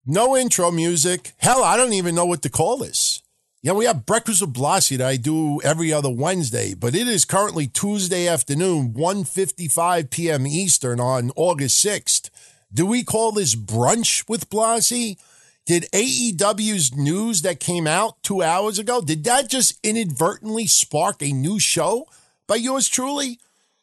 No intro music. Hell, I don't even know what to call this. We have Breakfast with Blassie that I do every other Wednesday, but it is currently Tuesday afternoon, 1:55 p.m. Eastern on August 6th. Do we call this Brunch with Blassie? Did AEW's news that came out 2 hours ago, did that just inadvertently spark a new show by yours truly?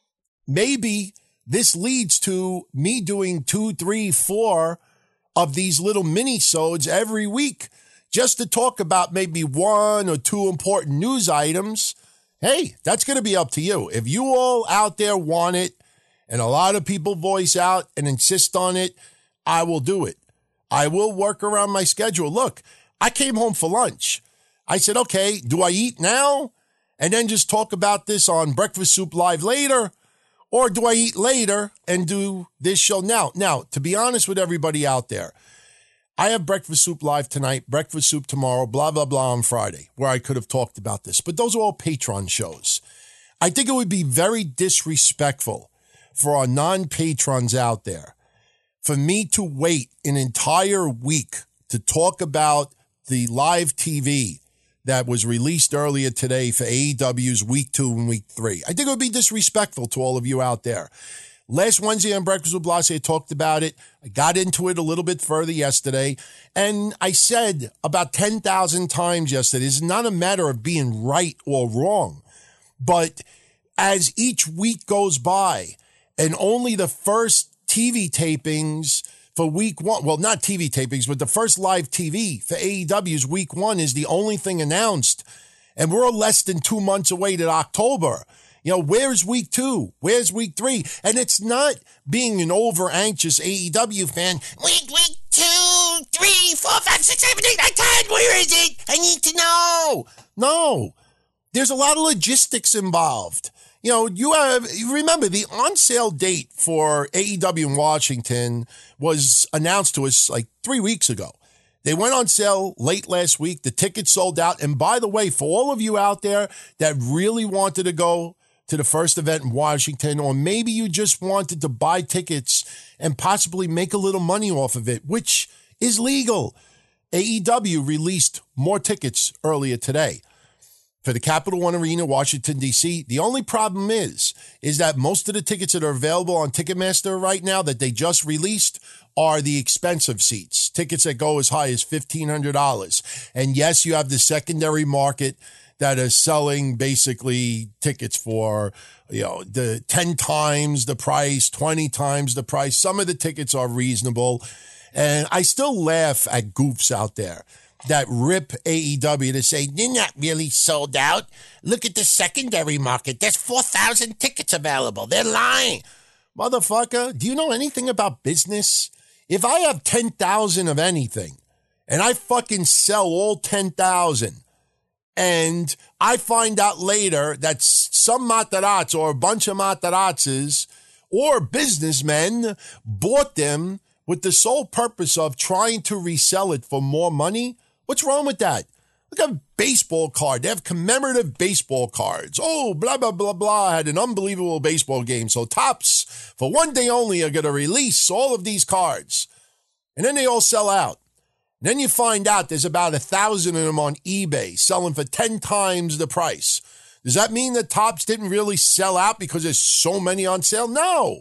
Maybe this leads to me doing 2, 3, 4 of these little mini-sodes every week just to talk about maybe 1 or 2 important news items. Hey, that's going to be up to you. If you all out there want it, and a lot of people voice out and insist on it, I will do it. I will work around my schedule. Look, I came home for lunch. I said, okay, do I eat now and then just talk about this on Breakfast Soup Live later? Or do I eat later and do this show now? Now, to be honest with everybody out there, I have Breakfast Soup Live tonight, Breakfast Soup tomorrow, blah, blah, blah on Friday, where I could have talked about this. But those are all Patreon shows. I think it would be very disrespectful for our non-patrons out there for me to wait an entire week to talk about the live TV that was released earlier today for AEW's Week 2 and Week 3. I think it would be disrespectful to all of you out there. Last Wednesday on Breakfast with Blassie, I talked about it. I got into it a little bit further yesterday. And I said about 10,000 times yesterday, it's not a matter of being right or wrong. But as each week goes by and only the first TV tapings for week 1, well, not TV tapings, but the first live TV for AEW's week 1 is the only thing announced. And we're less than 2 months away to October. Where's week 2? Where's week 3? And it's not being an over anxious AEW fan. Week 2, 3, 4, 5, 6, 7, 8, 9, 10. Where is it? I need to know. No, there's a lot of logistics involved. You remember the on-sale date for AEW in Washington was announced to us like 3 weeks ago. They went on sale late last week. The tickets sold out. And by the way, for all of you out there that really wanted to go to the first event in Washington, or maybe you just wanted to buy tickets and possibly make a little money off of it, which is legal, AEW released more tickets earlier today for the Capital One Arena, Washington, D.C. The only problem is that most of the tickets that are available on Ticketmaster right now that they just released are the expensive seats, tickets that go as high as $1,500. And yes, you have the secondary market that is selling basically tickets for, the 10 times the price, 20 times the price. Some of the tickets are reasonable. And I still laugh at goofs out there that rip AEW to say, they're not really sold out. Look at the secondary market. There's 4,000 tickets available. They're lying. Motherfucker, do you know anything about business? If I have 10,000 of anything and I fucking sell all 10,000 and I find out later that some Matarazzi or a bunch of Matarazzis or businessmen bought them with the sole purpose of trying to resell it for more money, what's wrong with that? Look at a baseball card. They have commemorative baseball cards. Oh, blah, blah, blah, blah. Had an unbelievable baseball game. So Topps, for one day only, are going to release all of these cards. And then they all sell out. And then you find out there's about 1,000 of them on eBay selling for 10 times the price. Does that mean that Topps didn't really sell out because there's so many on sale? No.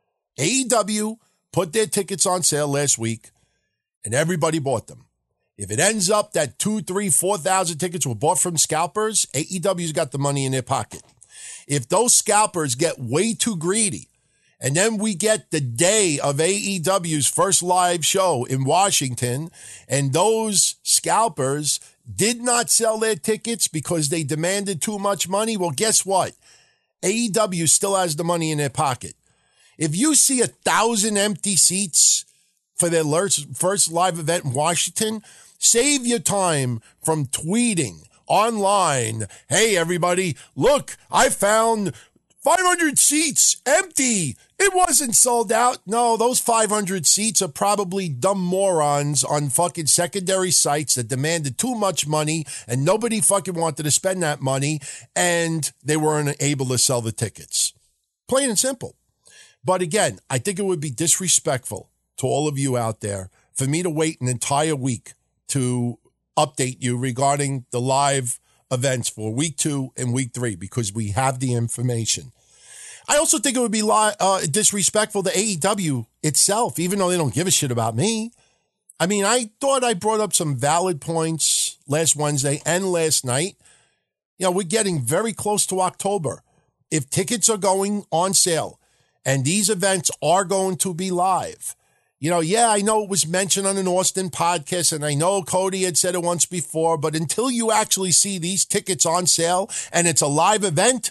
AEW put their tickets on sale last week, and everybody bought them. If it ends up that 2,000, 3,000, 4,000 tickets were bought from scalpers, AEW's got the money in their pocket. If those scalpers get way too greedy, and then we get the day of AEW's first live show in Washington, and those scalpers did not sell their tickets because they demanded too much money, well, guess what? AEW still has the money in their pocket. If you see 1,000 empty seats for their first live event in Washington, save your time from tweeting online, hey, everybody, look, I found 500 seats empty. It wasn't sold out. No, those 500 seats are probably dumb morons on fucking secondary sites that demanded too much money and nobody fucking wanted to spend that money and they weren't able to sell the tickets. Plain and simple. But again, I think it would be disrespectful to all of you out there for me to wait an entire week to update you regarding the live events for week 2 and week 3 because we have the information. I also think it would be disrespectful to AEW itself, even though they don't give a shit about me. I mean, I thought I brought up some valid points last Wednesday and last night. You know, we're getting very close to October. If tickets are going on sale and these events are going to be live, you know, yeah, I know it was mentioned on an Austin podcast, and I know Cody had said it once before, but until you actually see these tickets on sale and it's a live event,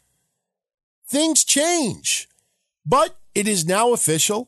things change. But it is now official.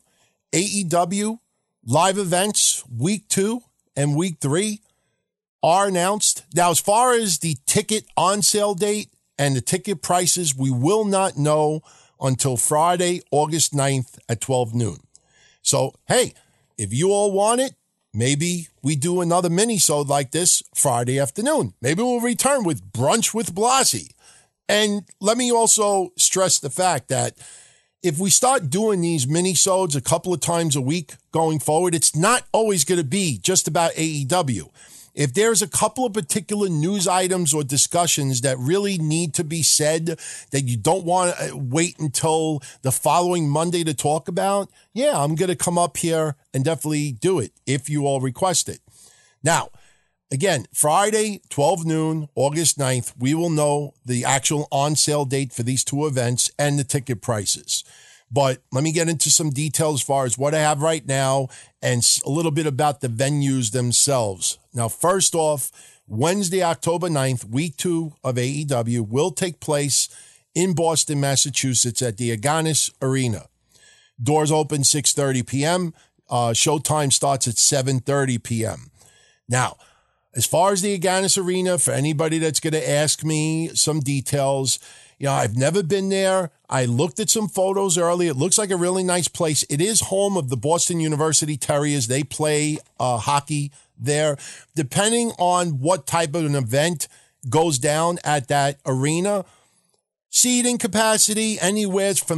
AEW live events week 2 and week 3 are announced. Now, as far as the ticket on sale date and the ticket prices, we will not know until Friday, August 9th at 12 noon. So, hey, if you all want it, maybe we do another mini-sode like this Friday afternoon. Maybe we'll return with Brunch with Blassie. And let me also stress the fact that if we start doing these mini-sodes a couple of times a week going forward, it's not always going to be just about AEW. If there's a couple of particular news items or discussions that really need to be said that you don't want to wait until the following Monday to talk about, yeah, I'm going to come up here and definitely do it if you all request it. Now, again, Friday, 12 noon, August 9th, we will know the actual on-sale date for these two events and the ticket prices. But let me get into some details as far as what I have right now and a little bit about the venues themselves. Now, first off, Wednesday, October 9th, week 2 of AEW will take place in Boston, Massachusetts at the Agganis Arena. Doors open 6:30 p.m. Showtime starts at 7:30 p.m. Now, as far as the Agganis Arena, for anybody that's going to ask me some details, you know, I've never been there. I looked at some photos earlier. It looks like a really nice place. It is home of the Boston University Terriers. They play hockey there. Depending on what type of an event goes down at that arena, seating capacity anywhere from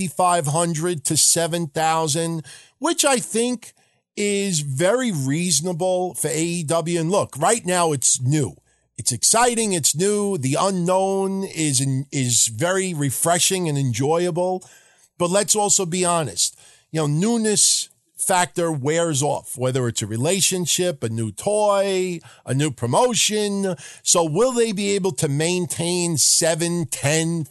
5,500 to 7,000, which I think is very reasonable for AEW. And look, right now it's new. It's exciting. It's new. The unknown is very refreshing and enjoyable. But let's also be honest. You know, newness factor wears off, whether it's a relationship, a new toy, a new promotion. So will they be able to maintain 7, 10,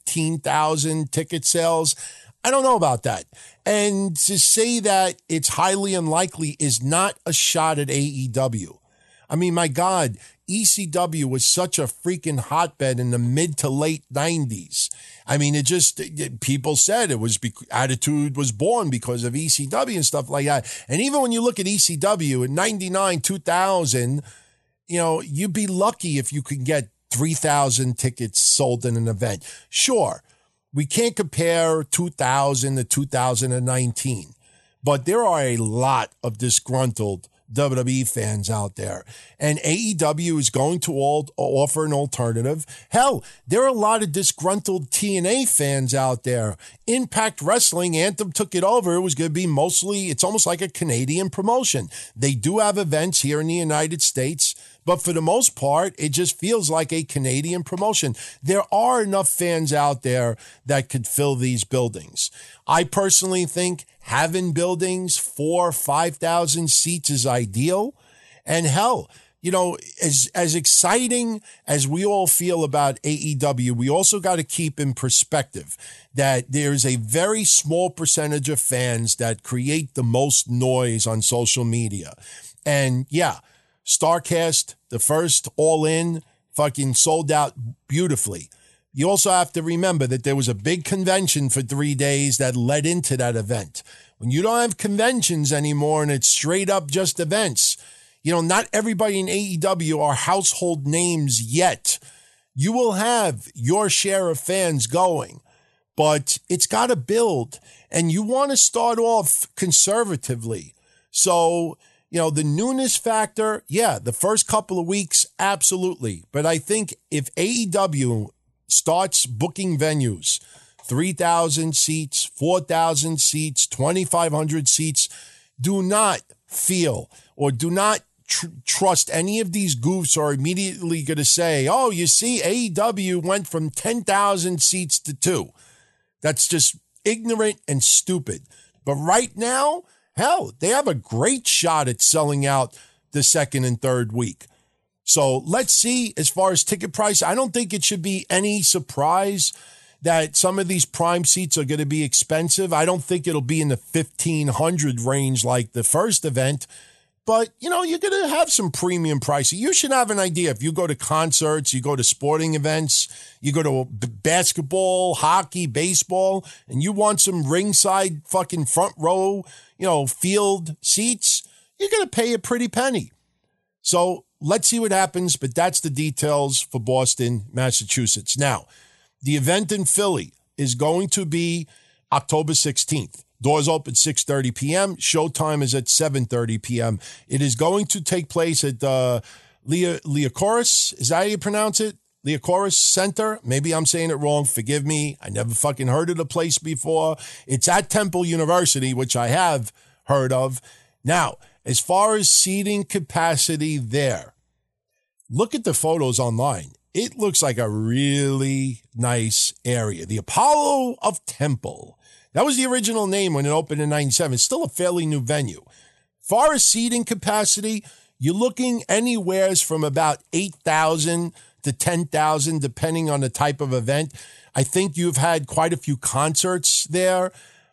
15,000 ticket sales? I don't know about that. And to say that it's highly unlikely is not a shot at AEW. I mean, my God, ECW was such a freaking hotbed in the mid to late 90s. I mean, people said it was, Attitude was born because of ECW and stuff like that. And even when you look at ECW in 99, 2000, you know, you'd be lucky if you could get 3,000 tickets sold in an event. Sure, we can't compare 2000 to 2019, but there are a lot of disgruntled WWE fans out there, and AEW is going to offer an alternative. Hell, there are a lot of disgruntled TNA fans out there. Impact Wrestling, Anthem took it over. It was going to be it's almost like a Canadian promotion. They do have events here in the United States, but for the most part, it just feels like a Canadian promotion. There are enough fans out there that could fill these buildings. I personally think having buildings 4,000 or 5,000 seats is ideal. And hell, you know, as exciting as we all feel about AEW, we also got to keep in perspective that there's a very small percentage of fans that create the most noise on social media. And yeah, StarCast, the first All-In, fucking sold out beautifully. You also have to remember that there was a big convention for 3 days that led into that event. When you don't have conventions anymore and it's straight up just events, you know, not everybody in AEW are household names yet. You will have your share of fans going, but it's got to build, and you want to start off conservatively. So, you know, the newness factor, yeah, the first couple of weeks, absolutely. But I think if AEW starts booking venues, 3,000 seats, 4,000 seats, 2,500 seats, do not feel or do not trust any of these goofs are immediately going to say, oh, you see, AEW went from 10,000 seats to 2. That's just ignorant and stupid. But right now, hell, they have a great shot at selling out the second and third week. So let's see as far as ticket price. I don't think it should be any surprise that some of these prime seats are going to be expensive. I don't think it'll be in the 1,500 range like the first event. But, you know, you're going to have some premium pricing. You should have an idea. If you go to concerts, you go to sporting events, you go to basketball, hockey, baseball, and you want some ringside fucking front row, you know, field seats, you're going to pay a pretty penny. So let's see what happens. But that's the details for Boston, Massachusetts. Now, the event in Philly is going to be October 16th. Doors open 6:30 p.m. Showtime is at 7:30 p.m. It is going to take place at Liacouras. Is that how you pronounce it? Liacouras Center? Maybe I'm saying it wrong. Forgive me. I never fucking heard of the place before. It's at Temple University, which I have heard of. Now, as far as seating capacity there, look at the photos online. It looks like a really nice area. The Apollo of Temple. That was the original name when it opened in 97. It's still a fairly new venue. Far as seating capacity, you're looking anywhere from about 8,000 to 10,000, depending on the type of event. I think you've had quite a few concerts there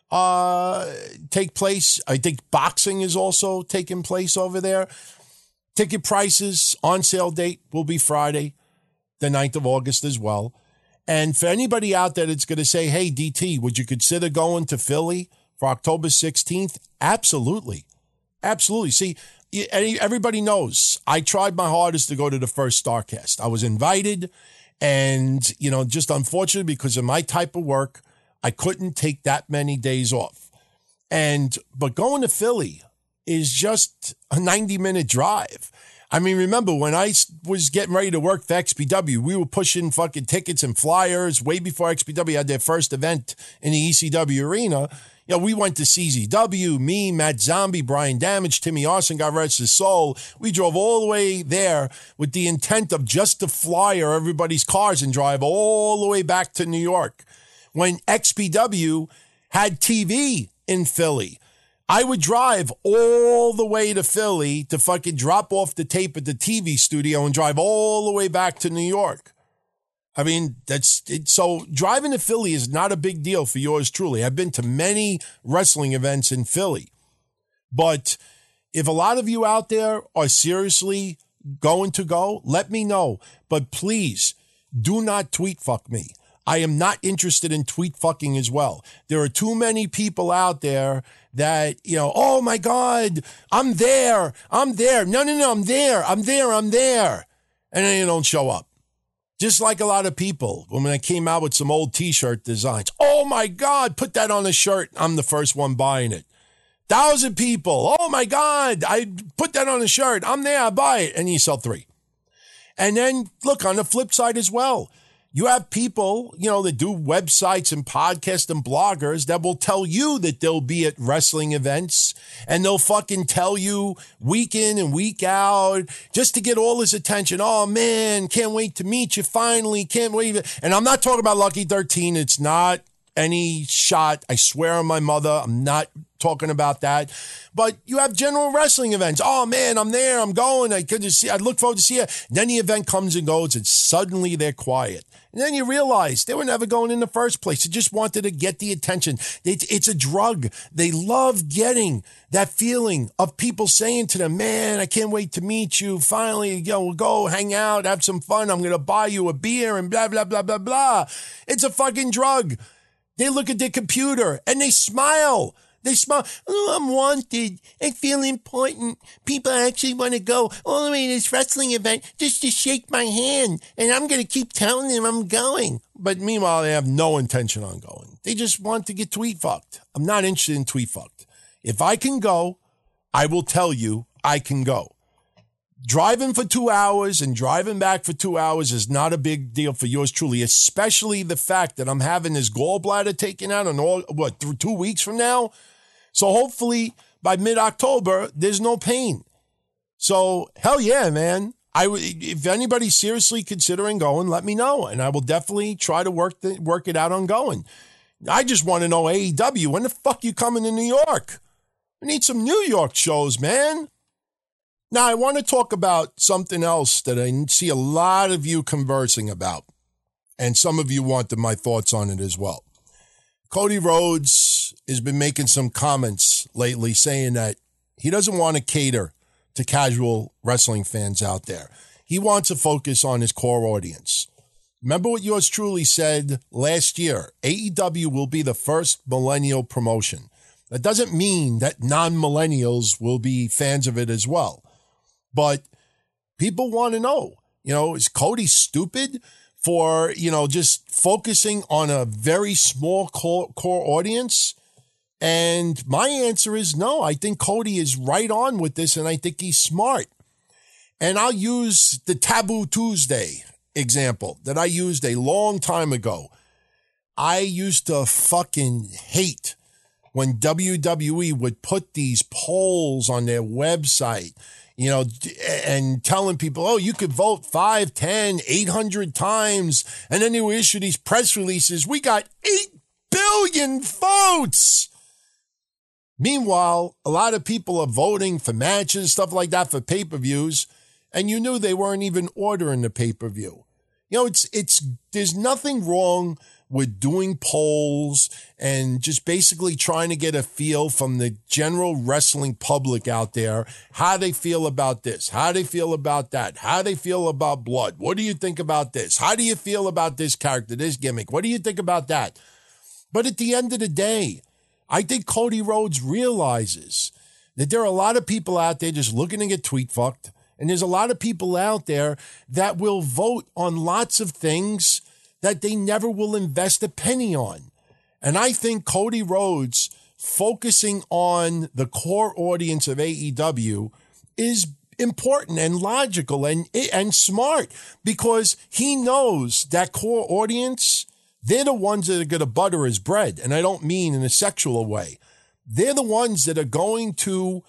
take place. I think boxing is also taking place over there. Ticket prices, on sale date will be Friday, the 9th of August as well. And for anybody out there that's going to say, hey, DT, would you consider going to Philly for October 16th? Absolutely. Absolutely. See, everybody knows I tried my hardest to go to the first StarCast. I was invited and, you know, just unfortunately because of my type of work, I couldn't take that many days off. But going to Philly is just a 90-minute drive. I mean, remember when I was getting ready to work for XPW, we were pushing fucking tickets and flyers way before XPW had their first event in the ECW arena. You know, we went to CZW, me, Matt Zombie, Brian Damage, Timmy Arson, God rest his soul. We drove all the way there with the intent of just to flyer everybody's cars and drive all the way back to New York. When XPW had TV in Philly, I would drive all the way to Philly to fucking drop off the tape at the TV studio and drive all the way back to New York. I mean, that's it. So driving to Philly is not a big deal for yours truly. I've been to many wrestling events in Philly. But if a lot of you out there are seriously going to go, let me know. But please do not tweet fuck me. I am not interested in tweet fucking as well. There are too many people out there that, you know, oh my God, I'm there. No, I'm there. And then you don't show up. Just like a lot of people, when I came out with some old t-shirt designs, oh my God, put that on a shirt. I'm the first one buying it. 1,000 people. Oh my God, I put that on a shirt. I'm there, I buy it. And you sell 3. And then look on the flip side as well. You have people, you know, that do websites and podcasts and bloggers that will tell you that they'll be at wrestling events and they'll fucking tell you week in and week out just to get all his attention. Oh man, can't wait to meet you finally. Can't wait. And I'm not talking about Lucky 13. It's not any shot. I swear on my mother, I'm not talking about that. But you have general wrestling events. Oh man, I'm there. I'm going. I look forward to see you. And then the event comes and goes and suddenly they're quiet. And then you realize they were never going in the first place. They just wanted to get the attention. It's a drug. They love getting that feeling of people saying to them, man, I can't wait to meet you. Finally, you know, we'll go hang out, have some fun. I'm going to buy you a beer and blah, blah, blah, blah, blah. It's a fucking drug. They look at their computer and they smile. They smile. Oh, I'm wanted. I feel important. People actually want to go all the way to this wrestling event just to shake my hand. And I'm going to keep telling them I'm going. But meanwhile, they have no intention on going. They just want to get tweet fucked. I'm not interested in tweet fucked. If I can go, I will tell you I can go. Driving for 2 hours and driving back for 2 hours is not a big deal for yours truly, especially the fact that I'm having this gallbladder taken out in 2 weeks from now. So hopefully by mid-October, there's no pain. So, hell yeah, man. If anybody's seriously considering going, let me know, and I will definitely try to work it out on going. I just want to know, AEW, when the fuck you coming to New York? We need some New York shows, man. Now, I want to talk about something else that I see a lot of you conversing about, and some of you wanted my thoughts on it as well. Cody Rhodes has been making some comments lately saying that he doesn't want to cater to casual wrestling fans out there. He wants to focus on his core audience. Remember what yours truly said last year, AEW will be the first millennial promotion. That doesn't mean that non-millennials will be fans of it as well. But people want to know, is Cody stupid for, just focusing on a very small core audience? And my answer is no. I think Cody is right on with this, and I think he's smart. And I'll use the Taboo Tuesday example that I used a long time ago. I used to fucking hate when WWE would put these polls on their website, and telling people, oh, you could vote 5, 10, 800 times. And then they would issue these press releases. We got 8 billion votes. Meanwhile, a lot of people are voting for matches, stuff like that, for pay-per-views, and you knew they weren't even ordering the pay-per-view. There's nothing wrong with doing polls and just basically trying to get a feel from the general wrestling public out there, how they feel about this, how they feel about that, how they feel about blood. What do you think about this? How do you feel about this character, this gimmick? What do you think about that? But at the end of the day, I think Cody Rhodes realizes that there are a lot of people out there just looking to get tweet fucked. And there's a lot of people out there that will vote on lots of things that they never will invest a penny on. And I think Cody Rhodes focusing on the core audience of AEW is important and logical and smart, because he knows that core audience, they're the ones that are going to butter his bread. And I don't mean in a sexual way. They're the ones that are going to,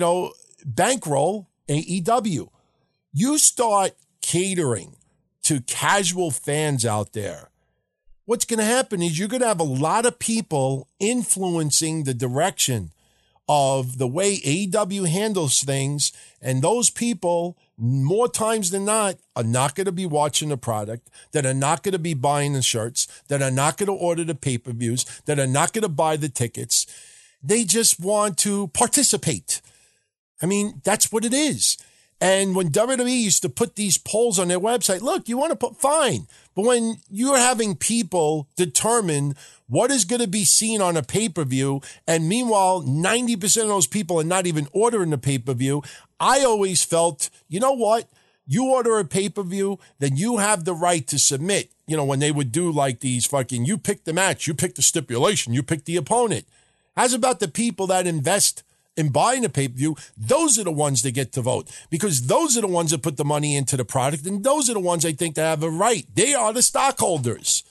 bankroll AEW. You start catering to casual fans out there, what's going to happen is you're going to have a lot of people influencing the direction of the way AEW handles things. And those people, more times than not, are not going to be watching the product, that are not going to be buying the shirts, that are not going to order the pay-per-views, that are not going to buy the tickets. They just want to participate. I mean, that's what it is. And when WWE used to put these polls on their website, look, you want to put, fine. But when you're having people determine what is going to be seen on a pay-per-view, and meanwhile, 90% of those people are not even ordering the pay-per-view, I always felt, you know what? You order a pay-per-view, then you have the right to submit. When they would do like these fucking, you pick the match, you pick the stipulation, you pick the opponent. How's about the people that invest in buying a pay-per-view? Those are the ones that get to vote, because those are the ones that put the money into the product, and those are the ones I think that have a right. They are the stockholders,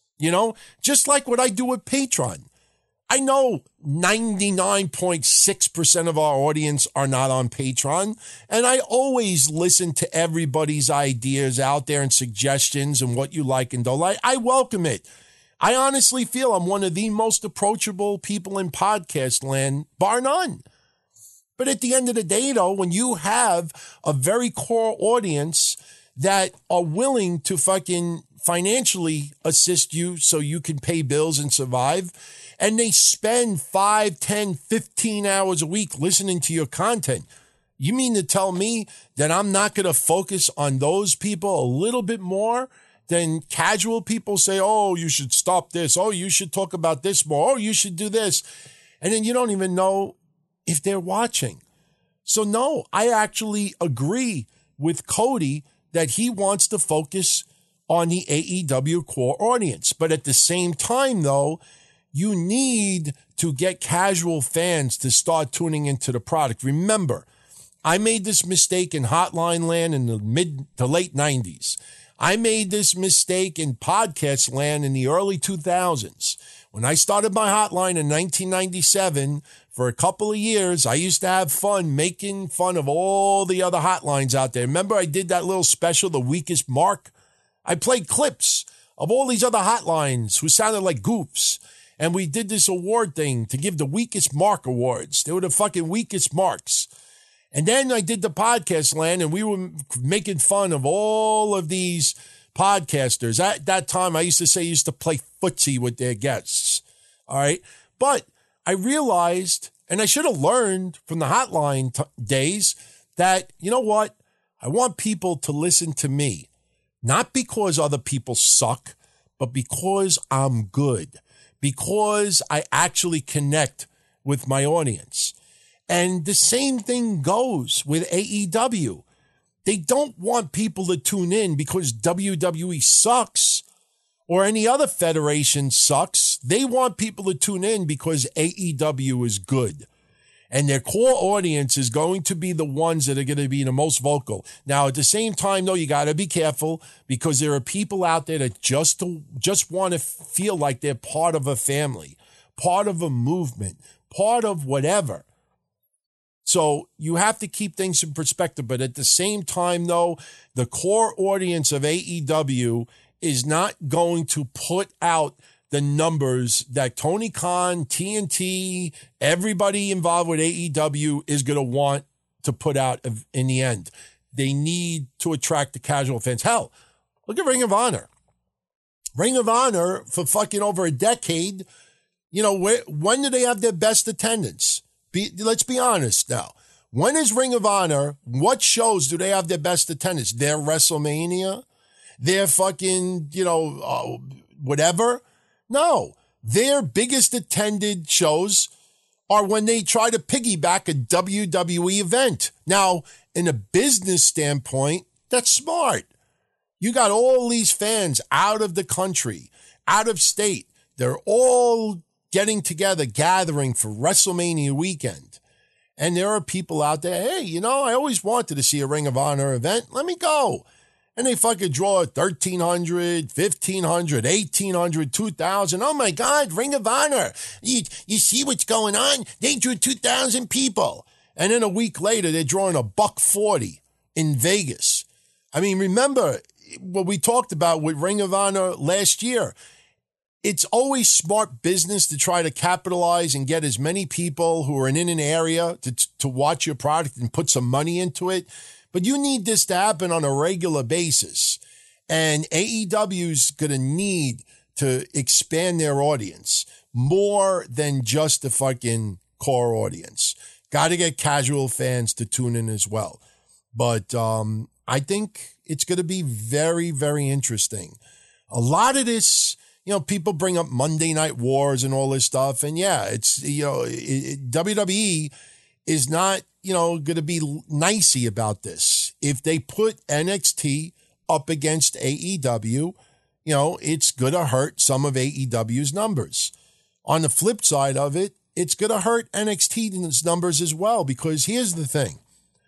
just like what I do with Patreon. I know 99.6% of our audience are not on Patreon, and I always listen to everybody's ideas out there and suggestions and what you like and don't like. I welcome it. I honestly feel I'm one of the most approachable people in podcast land, bar none. But at the end of the day, though, when you have a very core audience that are willing to fucking financially assist you so you can pay bills and survive, and they spend 5, 10, 15 hours a week listening to your content, you mean to tell me that I'm not going to focus on those people a little bit more than casual people say, oh, you should stop this. Oh, you should talk about this more. Oh, you should do this. And then you don't even know if they're watching. So no, I actually agree with Cody that he wants to focus on the AEW core audience. But at the same time, though, you need to get casual fans to start tuning into the product. Remember, I made this mistake in Hotline Land in the mid to late 90s. I made this mistake in podcast land in the early 2000s. When I started my hotline in 1997, for a couple of years, I used to have fun making fun of all the other hotlines out there. Remember I did that little special, The Weakest Mark? I played clips of all these other hotlines who sounded like goofs. And we did this award thing to give the Weakest Mark awards. They were the fucking weakest marks. And then I did the podcast land, and we were making fun of all of these podcasters. At that time, I used to say I used to play footsie with their guests. All right. But I realized, and I should have learned from the hotline days, that, you know what? I want people to listen to me, not because other people suck, but because I'm good, because I actually connect with my audience. And the same thing goes with AEW. They don't want people to tune in because WWE sucks or any other federation sucks. They want people to tune in because AEW is good. And their core audience is going to be the ones that are going to be the most vocal. Now, at the same time, though, you got to be careful because there are people out there that just want to feel like they're part of a family, part of a movement, part of whatever. So you have to keep things in perspective. But at the same time, though, the core audience of AEW is not going to put out the numbers that Tony Khan, TNT, everybody involved with AEW is going to want to put out in the end. They need to attract the casual fans. Hell, look at Ring of Honor. Ring of Honor for fucking over a decade. You know, when do they have their best attendance? Let's be honest now. When is Ring of Honor, what shows do they have their best attendance? Their WrestleMania? Their fucking, whatever? No. Their biggest attended shows are when they try to piggyback a WWE event. Now, in a business standpoint, that's smart. You got all these fans out of the country, out of state. They're all getting together, gathering for WrestleMania weekend. And there are people out there, hey, I always wanted to see a Ring of Honor event. Let me go. And they fucking draw 1,300, 1,500, 1,800, 2,000. Oh, my God, Ring of Honor. You see what's going on? They drew 2,000 people. And then a week later, they're drawing $140 in Vegas. I mean, remember what we talked about with Ring of Honor last year. It's always smart business to try to capitalize and get as many people who are in an area to watch your product and put some money into it. But you need this to happen on a regular basis. And AEW's going to need to expand their audience more than just the fucking core audience. Got to get casual fans to tune in as well. But I think it's going to be very, very interesting. A lot of this, people bring up Monday Night Wars and all this stuff. And yeah, it's, WWE is not, going to be nicey about this. If they put NXT up against AEW, it's going to hurt some of AEW's numbers. On the flip side of it, it's going to hurt NXT's numbers as well, because here's the thing.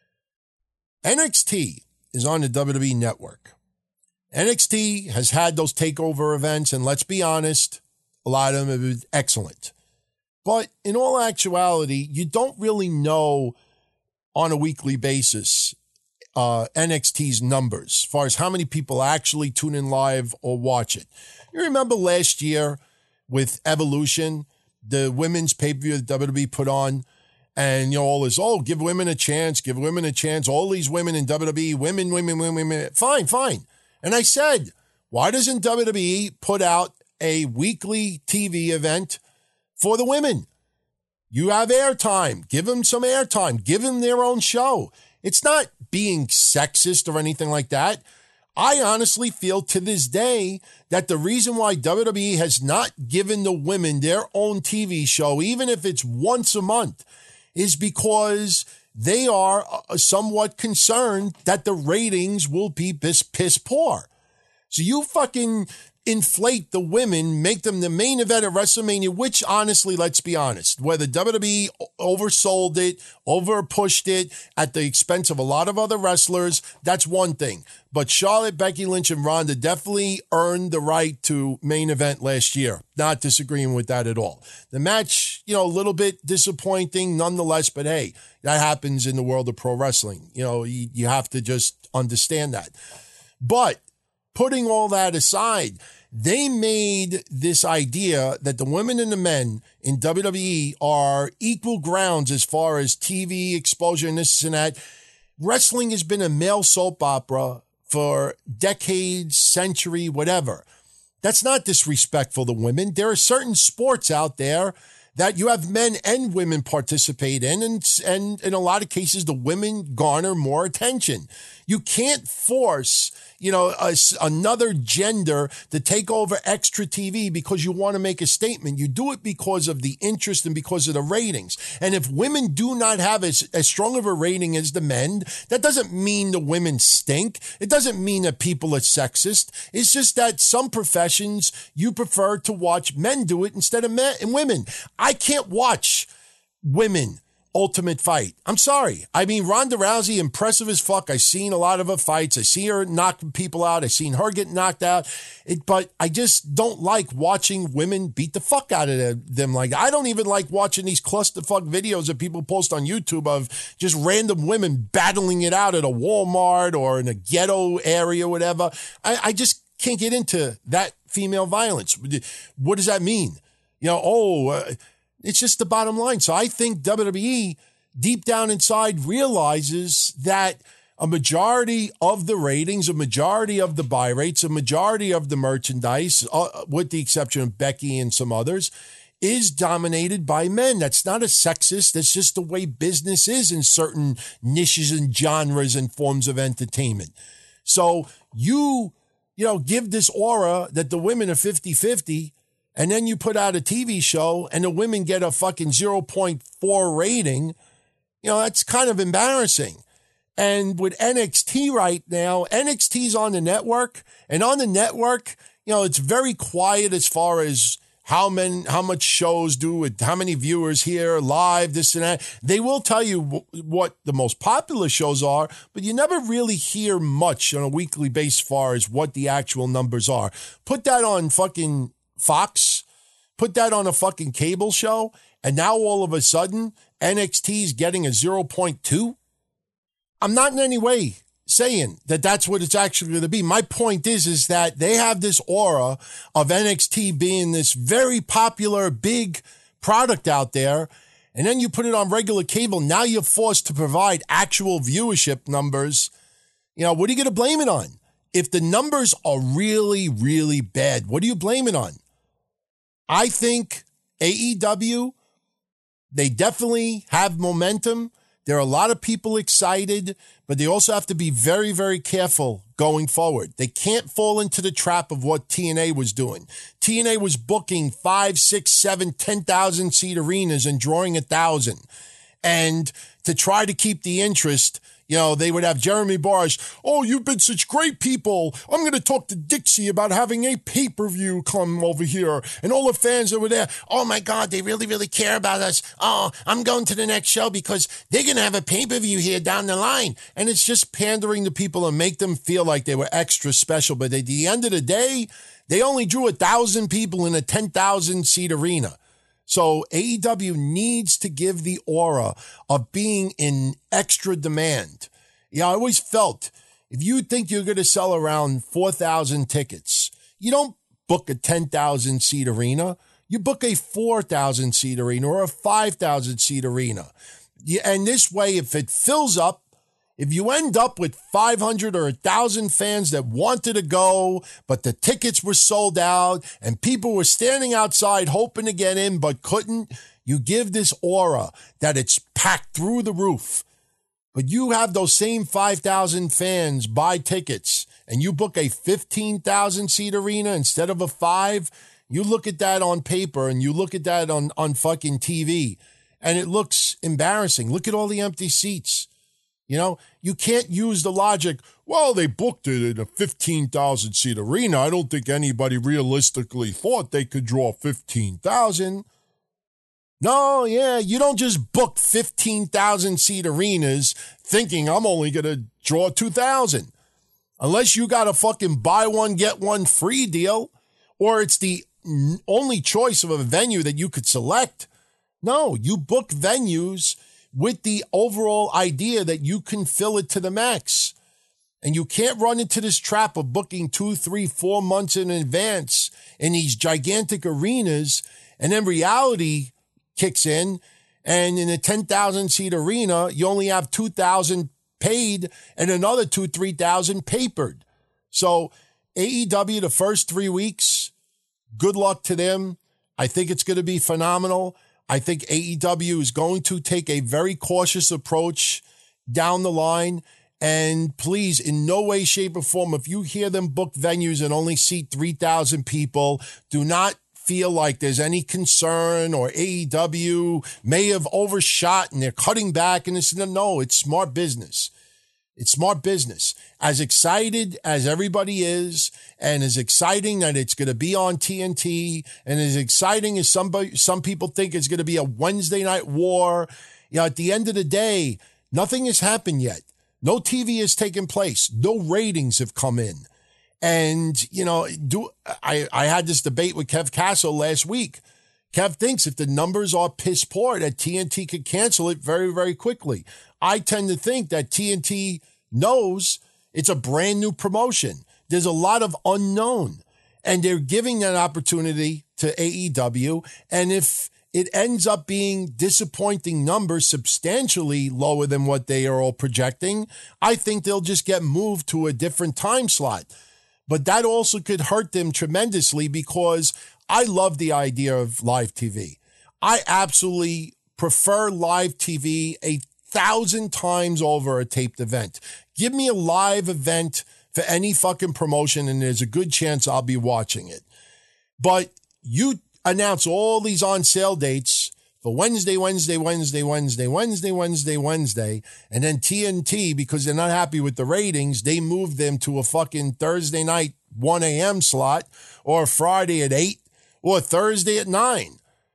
NXT is on the WWE network. NXT has had those takeover events, and let's be honest, a lot of them have been excellent. But in all actuality, you don't really know on a weekly basis NXT's numbers, as far as how many people actually tune in live or watch it. You remember last year with Evolution, the women's pay-per-view that WWE put on, and all this, give women a chance, give women a chance. All these women in WWE, women. Fine. And I said, why doesn't WWE put out a weekly TV event for the women? You have airtime. Give them some airtime. Give them their own show. It's not being sexist or anything like that. I honestly feel to this day that the reason why WWE has not given the women their own TV show, even if it's once a month, is because they are somewhat concerned that the ratings will be piss poor. So you fucking inflate the women, make them the main event at WrestleMania, which honestly, let's be honest, whether WWE oversold it, overpushed it at the expense of a lot of other wrestlers, that's one thing. But Charlotte, Becky Lynch, and Ronda definitely earned the right to main event last year. Not disagreeing with that at all. The match, a little bit disappointing nonetheless, but hey, that happens in the world of pro wrestling. You have to just understand that. But putting all that aside, they made this idea that the women and the men in WWE are equal grounds as far as TV exposure and this and that. Wrestling has been a male soap opera for decades, century, whatever. That's not disrespectful to women. There are certain sports out there that you have men and women participate in, and in a lot of cases, the women garner more attention. You can't force, another gender to take over extra TV because you want to make a statement. You do it because of the interest and because of the ratings. And if women do not have as strong of a rating as the men, that doesn't mean the women stink. It doesn't mean that people are sexist. It's just that some professions you prefer to watch men do it instead of men and women. I can't watch women Ultimate Fight. I'm sorry. I mean, Ronda Rousey, impressive as fuck. I've seen a lot of her fights. I see her knocking people out. I've seen her get knocked out. But I just don't like watching women beat the fuck out of them. Like, I don't even like watching these clusterfuck videos that people post on YouTube of just random women battling it out at a Walmart or in a ghetto area or whatever. I just can't get into that female violence. What does that mean? It's just the bottom line. So I think WWE deep down inside realizes that a majority of the ratings, a majority of the buy rates, a majority of the merchandise, with the exception of Becky and some others, is dominated by men. That's not a sexist. That's just the way business is in certain niches and genres and forms of entertainment. So you give this aura that the women are 50-50, and then you put out a TV show and the women get a fucking 0.4 rating, that's kind of embarrassing. And with NXT right now, NXT's on the network, and on the network, it's very quiet as far as how much shows do with how many viewers here, live, this and that. They will tell you what the most popular shows are, but you never really hear much on a weekly basis as far as what the actual numbers are. Put that on fucking Fox, put that on a fucking cable show, and now all of a sudden NXT is getting a 0.2. I'm not in any way saying that that's what it's actually going to be. My point is that they have this aura of NXT being this very popular, big product out there, and then you put it on regular cable. Now you're forced to provide actual viewership numbers. What are you going to blame it on? If the numbers are really, really bad, what are you blaming on? I think AEW, they definitely have momentum. There are a lot of people excited, but they also have to be very, very careful going forward. They can't fall into the trap of what TNA was doing. TNA was booking 5, 6, 7, 10,000 seat arenas and drawing 1,000. And to try to keep the interest, they would have Jeremy Borash. Oh, you've been such great people. I'm going to talk to Dixie about having a pay-per-view come over here. And all the fans that were there, oh my God, they really, really care about us. Oh, I'm going to the next show because they're going to have a pay-per-view here down the line. And it's just pandering to people and make them feel like they were extra special. But at the end of the day, they only drew 1,000 people in a 10,000 seat arena. So AEW needs to give the aura of being in extra demand. I always felt if you think you're going to sell around 4,000 tickets, you don't book a 10,000 seat arena. You book a 4,000 seat arena or a 5,000 seat arena. And this way, if it fills up, if you end up with 500 or 1,000 fans that wanted to go, but the tickets were sold out and people were standing outside hoping to get in but couldn't, you give this aura that it's packed through the roof. But you have those same 5,000 fans buy tickets and you book a 15,000 seat arena instead of a 5, you look at that on paper and you look at that on fucking TV and it looks embarrassing. Look at all the empty seats. You can't use the logic, well, they booked it in a 15,000 seat arena. I don't think anybody realistically thought they could draw 15,000. No, yeah, you don't just book 15,000 seat arenas thinking I'm only going to draw 2,000. Unless you got a fucking buy one, get one free deal, or it's the only choice of a venue that you could select. No, you book venues with the overall idea that you can fill it to the max. And you can't run into this trap of booking 2, 3, 4 months in advance in these gigantic arenas, and then reality kicks in, and in a 10,000 seat arena, you only have 2,000 paid and another 2,000, 3,000 papered. So AEW, the first 3 weeks, good luck to them. I think it's going to be phenomenal. I think AEW is going to take a very cautious approach down the line. And please, in no way, shape, or form, if you hear them book venues and only seat 3,000 people, do not feel like there's any concern or AEW may have overshot and they're cutting back. And this, no, it's smart business. It's smart business. As excited as everybody is, and as exciting that it's going to be on TNT, and as exciting as some people think it's going to be a Wednesday night war, at the end of the day, nothing has happened yet. No TV has taken place. No ratings have come in. And, I had this debate with Kev Castle last week. Kev thinks if the numbers are piss poor, that TNT could cancel it very, very quickly. I tend to think that TNT knows it's a brand new promotion. There's a lot of unknown, and they're giving that opportunity to AEW. And if it ends up being disappointing numbers, substantially lower than what they are all projecting, I think they'll just get moved to a different time slot. But that also could hurt them tremendously, because I love the idea of live TV. I absolutely prefer live TV 1,000 times over a taped event. Give me a live event for any fucking promotion, and there's a good chance I'll be watching it. But you announce all these on sale dates for Wednesday, and then TNT, because they're not happy with the ratings, they move them to a fucking Thursday night 1 a.m. slot, or Friday at 8, or Thursday at 9.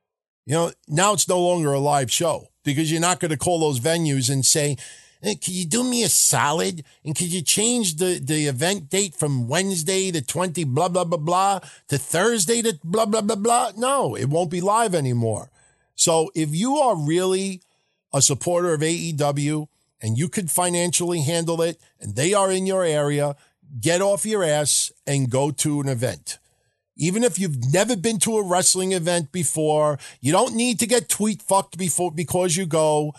Now it's no longer a live show, because you're not going to call those venues and say, hey, can you do me a solid? And could you change the event date from Wednesday the 20 blah, blah, blah, blah to Thursday the blah, blah, blah, blah? No, it won't be live anymore. So if you are really a supporter of AEW and you could financially handle it and they are in your area, get off your ass and go to an event. Even if you've never been to a wrestling event before, you don't need to get tweet fucked because you go,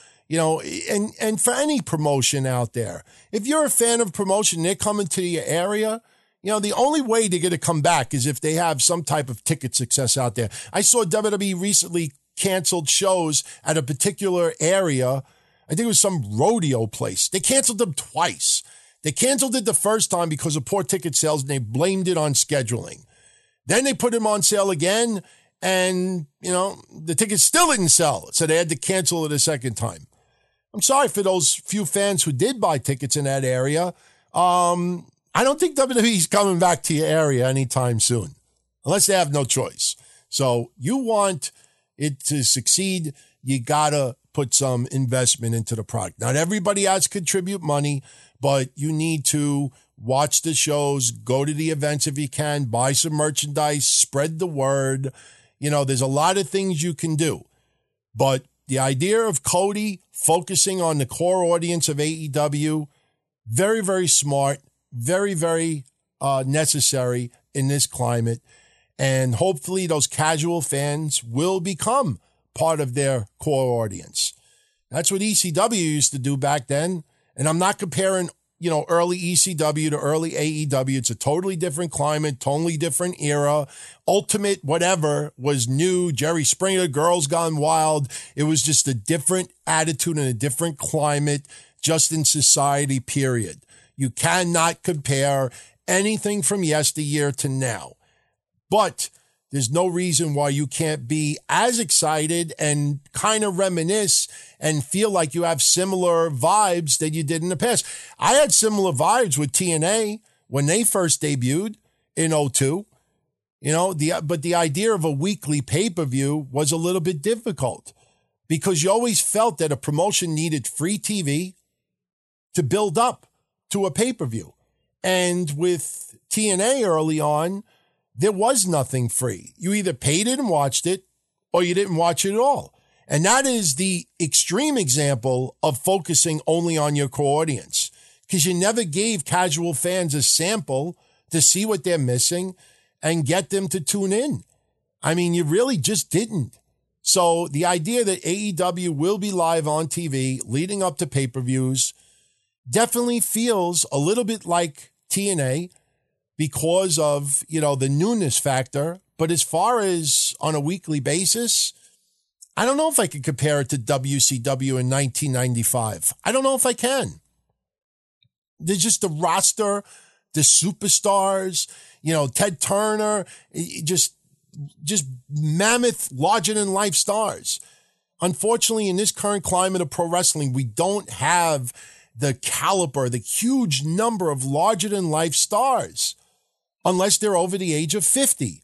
and for any promotion out there. If you're a fan of promotion, they're coming to your area, the only way they're going to come back is if they have some type of ticket success out there. I saw WWE recently canceled shows at a particular area. I think it was some rodeo place. They canceled them twice. They canceled it the first time because of poor ticket sales, and they blamed it on scheduling. Then they put them on sale again, and, the tickets still didn't sell, so they had to cancel it a second time. I'm sorry for those few fans who did buy tickets in that area. I don't think WWE's coming back to your area anytime soon, unless they have no choice. So you want it to succeed, you got to put some investment into the product. Not everybody has to contribute money, but you need to watch the shows, go to the events if you can, buy some merchandise, spread the word. There's a lot of things you can do. But the idea of Cody focusing on the core audience of AEW, very, very smart, very, very necessary in this climate. And hopefully those casual fans will become part of their core audience. That's what ECW used to do back then. And I'm not comparing, early ECW to early AEW. It's a totally different climate, totally different era. Ultimate whatever was new. Jerry Springer, Girls Gone Wild. It was just a different attitude and a different climate just in society, period. You cannot compare anything from yesteryear to now. But there's no reason why you can't be as excited and kind of reminisce and feel like you have similar vibes that you did in the past. I had similar vibes with TNA when they first debuted in '02. But the idea of a weekly pay-per-view was a little bit difficult because you always felt that a promotion needed free TV to build up to a pay-per-view. And with TNA early on, there was nothing free. You either paid it and watched it, or you didn't watch it at all. And that is the extreme example of focusing only on your core audience, because you never gave casual fans a sample to see what they're missing and get them to tune in. I mean, you really just didn't. So the idea that AEW will be live on TV leading up to pay-per-views definitely feels a little bit like TNA, because of, the newness factor. But as far as on a weekly basis, I don't know if I could compare it to WCW in 1995. I don't know if I can. There's just the roster, the superstars, Ted Turner, just mammoth, larger-than-life stars. Unfortunately, in this current climate of pro wrestling, we don't have the caliber, the huge number of larger-than-life stars, unless they're over the age of 50.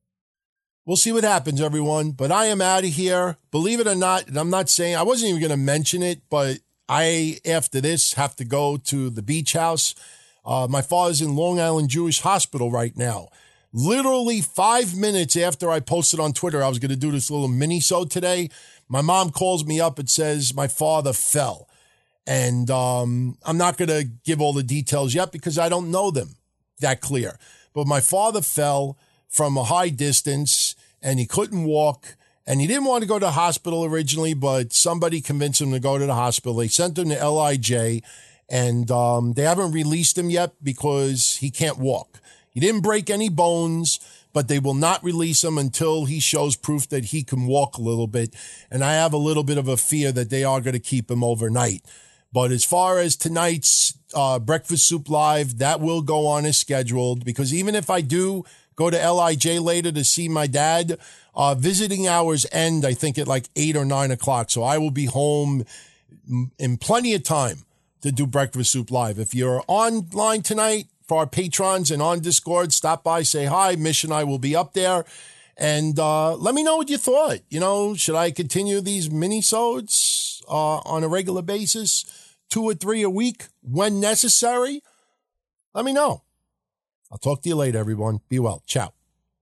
We'll see what happens, everyone. But I am out of here. Believe it or not, and I'm not saying, I wasn't even going to mention it, but I, after this, have to go to the beach house. My father's in Long Island Jewish Hospital right now. Literally 5 minutes after I posted on Twitter I was going to do this little mini-sode today, my mom calls me up and says my father fell. And I'm not going to give all the details yet because I don't know them that clear. But my father fell from a high distance and he couldn't walk. And he didn't want to go to the hospital originally, but somebody convinced him to go to the hospital. They sent him to LIJ, and they haven't released him yet because he can't walk. He didn't break any bones, but they will not release him until he shows proof that he can walk a little bit. And I have a little bit of a fear that they are going to keep him overnight. But as far as tonight's Breakfast Soup Live, that will go on as scheduled, because even if I do go to LIJ later to see my dad, visiting hours end, I think, at like 8 or 9 o'clock. So I will be home in plenty of time to do Breakfast Soup Live. If you're online tonight for our patrons and on Discord, stop by, say hi. Mish and I will be up there. And let me know what you thought. Should I continue these mini-sodes on a regular basis, 2 or 3 a week when necessary? Let me know. I'll talk to you later, everyone. Be well. Ciao.